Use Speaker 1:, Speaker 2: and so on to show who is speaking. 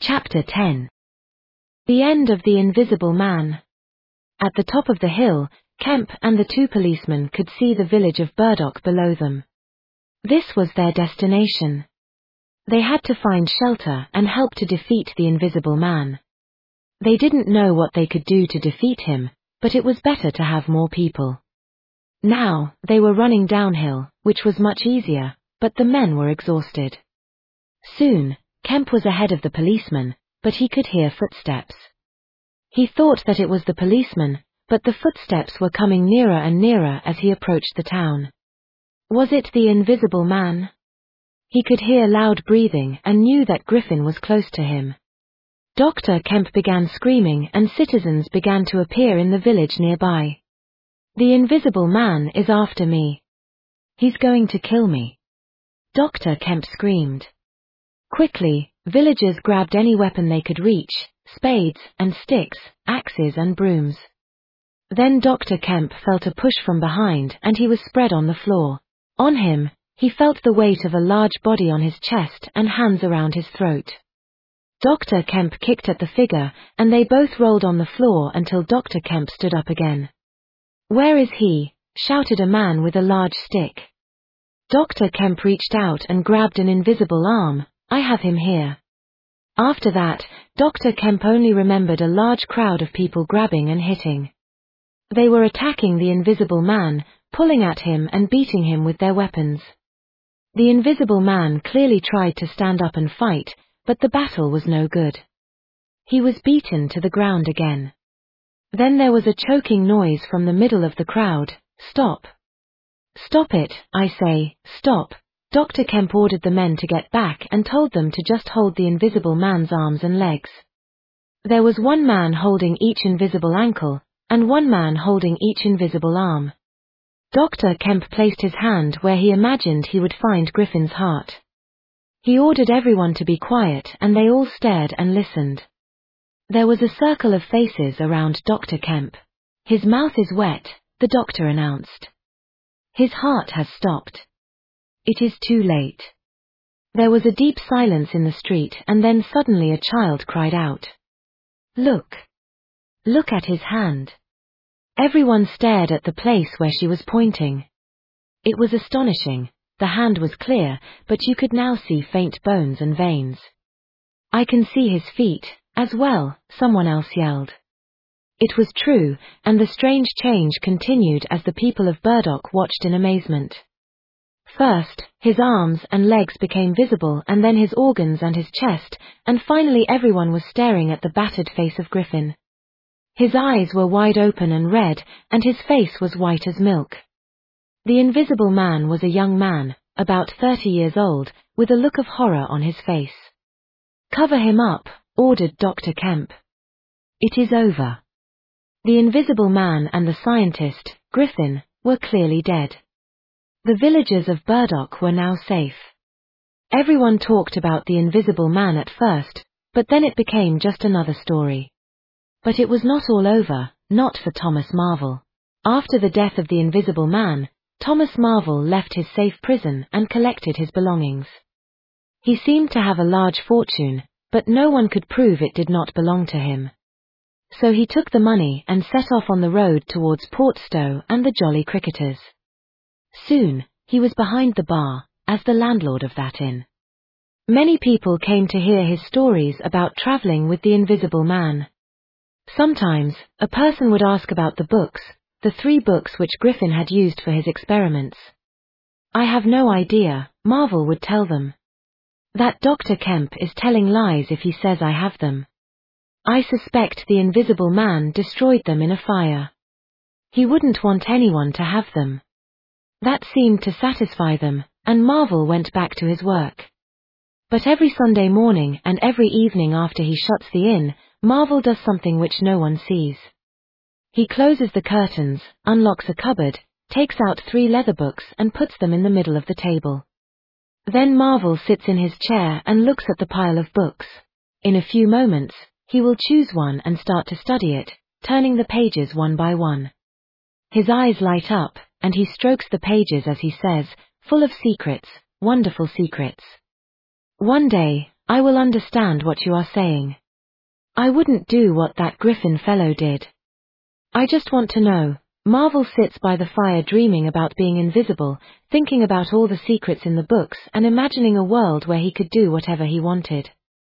Speaker 1: Chapter 10. The End of the Invisible Man. At the top of the hill, Kemp and the two policemen could see the village of Burdock below them. This was their destination. They had to find shelter and help to defeat the Invisible Man. They didn't know what they could do to defeat him, but it was better to have more people. Now, they were running downhill, which was much easier, but the men were exhausted. Soon, Kemp was ahead of the policeman, but he could hear footsteps. He thought that it was the policeman, but the footsteps were coming nearer and nearer as he approached the town. Was it the Invisible Man? He could hear loud breathing and knew that Griffin was close to him. Dr. Kemp began screaming and citizens began to appear in the village nearby. The Invisible Man is after me. He's going to kill me. Dr. Kemp screamed. Quickly, villagers grabbed any weapon they could reach, spades and sticks, axes and brooms. Then Dr. Kemp felt a push from behind and he was spread on the floor. On him, he felt the weight of a large body on his chest and hands around his throat. Dr. Kemp kicked at the figure and they both rolled on the floor until Dr. Kemp stood up again. "Where is he?" shouted a man with a large stick. Dr. Kemp reached out and grabbed an invisible arm. "I have him here." After that, Dr. Kemp only remembered a large crowd of people grabbing and hitting. They were attacking the Invisible Man, pulling at him and beating him with their weapons. The Invisible Man clearly tried to stand up and fight, but the battle was no good. He was beaten to the ground again. Then there was a choking noise from the middle of the crowd. "Stop! Stop it, I say, stop!" Dr. Kemp ordered the men to get back and told them to just hold the Invisible Man's arms and legs. There was one man holding each invisible ankle, and one man holding each invisible arm. Dr. Kemp placed his hand where he imagined he would find Griffin's heart. He ordered everyone to be quiet and they all stared and listened. There was a circle of faces around Dr. Kemp. "His mouth is wet," the doctor announced. "His heart has stopped. It is too late." There was a deep silence in the street and then suddenly a child cried out. "Look! Look at his hand." Everyone stared at the place where she was pointing. It was astonishing. The hand was clear, but you could now see faint bones and veins. "I can see his feet, as well," someone else yelled. It was true, and the strange change continued as the people of Burdock watched in amazement. First, his arms and legs became visible and then his organs and his chest, and finally everyone was staring at the battered face of Griffin. His eyes were wide open and red, and his face was white as milk. The Invisible Man was a young man, about 30 years old, with a look of horror on his face. "Cover him up," ordered Dr. Kemp. "It is over." The Invisible Man and the scientist, Griffin, were clearly dead. The villagers of Burdock were now safe. Everyone talked about the Invisible Man at first, but then it became just another story. But it was not all over, not for Thomas Marvel. After the death of the Invisible Man, Thomas Marvel left his safe prison and collected his belongings. He seemed to have a large fortune, but no one could prove it did not belong to him. So he took the money and set off on the road towards Portstowe and the Jolly Cricketers. Soon, he was behind the bar, as the landlord of that inn. Many people came to hear his stories about traveling with the Invisible Man. Sometimes, a person would ask about the books, the 3 books which Griffin had used for his experiments. "I have no idea," Marvel would tell them. "That Dr. Kemp is telling lies if he says I have them. I suspect the Invisible Man destroyed them in a fire. He wouldn't want anyone to have them." That seemed to satisfy them, and Marvel went back to his work. But every Sunday morning and every evening after he shuts the inn, Marvel does something which no one sees. He closes the curtains, unlocks a cupboard, takes out 3 leather books and puts them in the middle of the table. Then Marvel sits in his chair and looks at the pile of books. In a few moments, he will choose one and start to study it, turning the pages one by one. His eyes light up, and he strokes the pages as he says, "Full of secrets, wonderful secrets." One day, I will understand what you are saying. I wouldn't do what that Griffin fellow did. I just want to know. Marvel sits by the fire dreaming about being invisible, thinking about all the secrets in the books and imagining a world where he could do whatever he wanted.